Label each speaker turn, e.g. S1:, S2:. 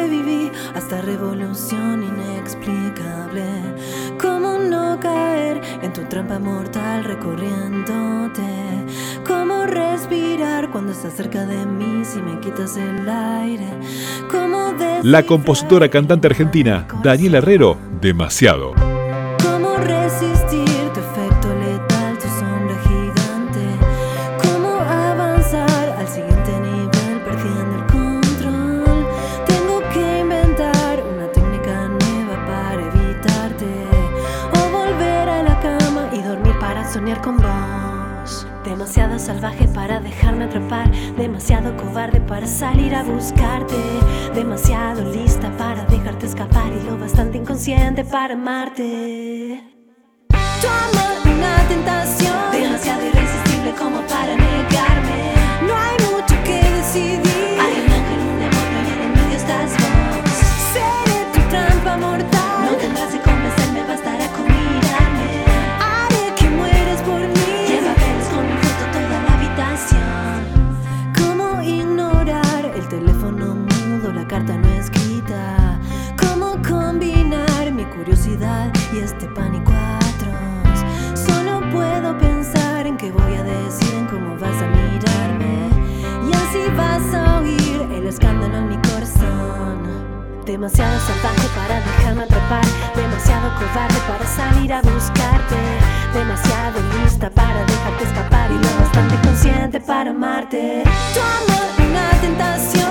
S1: viví hasta revolución inexplicable. Cómo no caer en tu trampa mortal recorriéndote. Cómo respirar cuando estás cerca de mí si me quitas el aire. Cómo
S2: la compositora cantante argentina Daniela Herrero, Demasiado.
S1: Cómo resistir tu efecto letal, tu sombra gigante. Cómo avanzar al siguiente nivel perdiendo el control. Tengo que inventar una técnica nueva para evitarte, o volver a la cama y dormir para soñar con vos. Demasiado salvaje para dejarme atrapar, demasiado cobarde para salir a buscarte, demasiado lista para dejarte escapar y lo bastante inconsciente para amarte. Tu amor una tentación, demasiado irresistible como para negarme. No hay mucho que decidir, hay un ángel, un demonio y en el medio estás vos. Seré tu trampa mortal, no tendrás que convencerme, bastará con mirarme. Haré que mueres por mí, lleva velas con mi foto toda la habitación. Cómo ignorar el teléfono mudo, la carta no escrita. Cómo combinar mi curiosidad y este pánico atroz. Solo puedo pensar en qué voy a decir, en cómo vas a mirarme, y así vas a oír el escándalo en mi corazón. Demasiado salvaje para dejarme atrapar, demasiado cobarde para salir a buscarte, demasiado lista para dejarte escapar y lo bastante consciente para amarte. Tu amor una tentación,